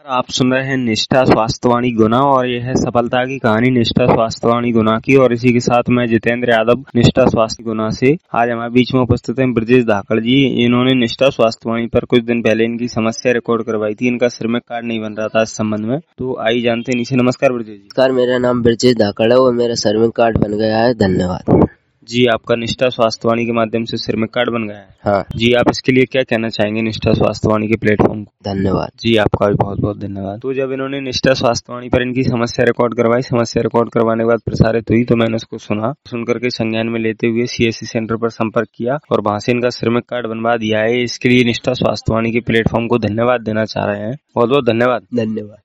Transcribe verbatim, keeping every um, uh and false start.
आप सुन रहे हैं निष्ठा स्वास्थ्यवाणी गुना और यह है सफलता की कहानी निष्ठा स्वास्थ्यवाणी गुना की। और इसी के साथ मैं जितेंद्र यादव निष्ठा स्वास्थ्य गुना से। आज हमारे बीच में उपस्थित हैं ब्रजेश धाकड़ जी। इन्होंने निष्ठा स्वास्थ्यवाणी पर कुछ दिन पहले इनकी समस्या रिकॉर्ड करवाई थी। इनका सिर में कार्ड नहीं बन रहा था इस संबंध में, तो आइए जानते हैं इनसे। नमस्कार ब्रजेश जी। नमस्कार, मेरा नाम ब्रजेश धाकड़ है और मेरा सिर में कार्ड बन गया है। धन्यवाद जी। आपका निष्ठा स्वास्थ्यवाणी के माध्यम से सिर में कार्ड बन गया है। हाँ जी। आप इसके लिए क्या कहना चाहेंगे निष्ठा स्वास्थ्यवाणी के प्लेटफॉर्म को? धन्यवाद जी। आपका भी बहुत बहुत धन्यवाद। तो जब इन्होंने निष्ठा स्वास्थ्यवाणी पर इनकी समस्या रिकॉर्ड करवाई, समस्या रिकॉर्ड करवाने के बाद प्रसारित हुई, तो मैंने उसको सुना। सुन करके संज्ञान में लेते हुए सीएससी सेंटर पर संपर्क किया और वहां से इनका सिर में कार्ड बनवा दिया है। इसके लिए निष्ठा स्वास्थ्यवाणी के प्लेटफॉर्म को धन्यवाद देना चाह रहे हैं। बहुत बहुत धन्यवाद। धन्यवाद।